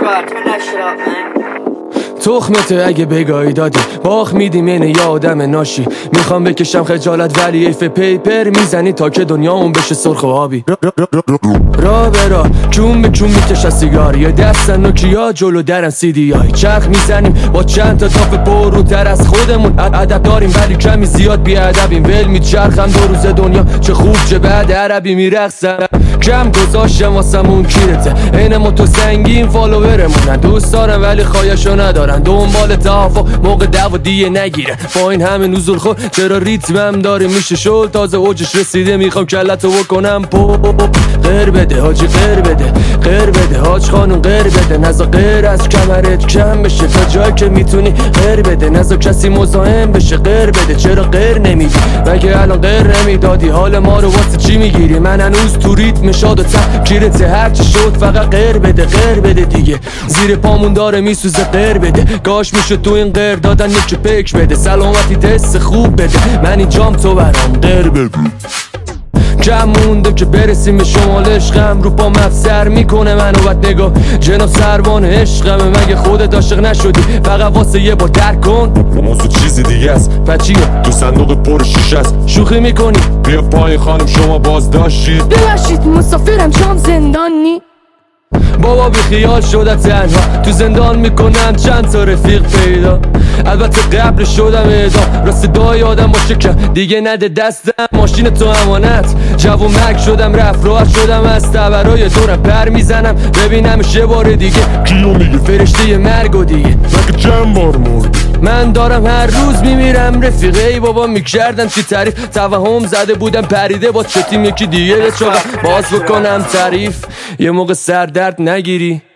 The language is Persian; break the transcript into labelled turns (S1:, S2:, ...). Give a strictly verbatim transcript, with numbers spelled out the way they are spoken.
S1: bro. Turn that shit up, man.
S2: تخمته اگه بگاهی دادی باخ میدیم اینه یا آدم ناشی میخوام بکشم خجالت ولی ایف پیپر میزنی تا که دنیا اون بشه سرخ و آبی را به را چون به چون میکشن سیگار یا دستن نوکیا جلو درن سی دی آی چرخ میزنیم با چند تا تاف پروتر از خودمون ادب داریم ولی کمی زیاد بی ادبیم ول میچرخم دو روز دنیا چه خوب چه بعد عربی میرقصم کم گذاشتم واسمون کیرته این ما تو سنگین فالوورمونن دوست دارم ولی خواهشو ندارن دنبال توافق موقع دعوا دیه نگیره با این همه نزول خود چرا ریتمم داره میشه شل تازه اوجش رسیده میخوام کلتو بکنم پو غیر بده حاجی غیر بده غیر بده حاج خانم غیر بده نزا غیر از کمرت کم بشه تا جایی که میتونی غیر بده نزا کسی مزاحم بشه غیر بده چرا غیر نمیدی مگه الان غیر نمیدادی حال ما رو واسه چی میگیری من هنوز تو ریتم شاد و تفکیرت هرچی شد فقط غیر بده غیر بده دیگه زیر پامون داره میسوزه غیر بده گاش میشه تو این غیر دادن یکی پیک بده سلامتی تست خوب بده من اینجام تو برام غیر بده کم مونده که برسیم به شمال عشقم رو پام افسر میکنه منو بد نگاه جناب سروان عشقمه مگه خودت عاشق نشدی فقط واسه یه بار درک کن موضوع چیزی دیگه است پچیه تو صندوق پر شیشه است شوخی میکنی بیا پای خانم شما باز داشتید
S3: ببخشید مسافرم شام زندانی
S2: بابا بی خیال شدم تنها تو زندان میکنم چند تا رفیق پیدا البته قبل شدم اعدام راست دای آدم باشه که دیگه نده دستم ماشین تو امانت جوون مک شدم رفت راحت شدم از تبرای دورم پر میزنم ببینمش یه بار دیگه کیو میگه فرشته مرگ و دیگه مگه چند بار مرد من دارم هر روز میمیرم رفیقه ای بابا میکردن چی تعریف توهم زده بودم پریده با چتیم یکی دیگه چاقا باز بکنم تعریف یه موقع سردرد نگیری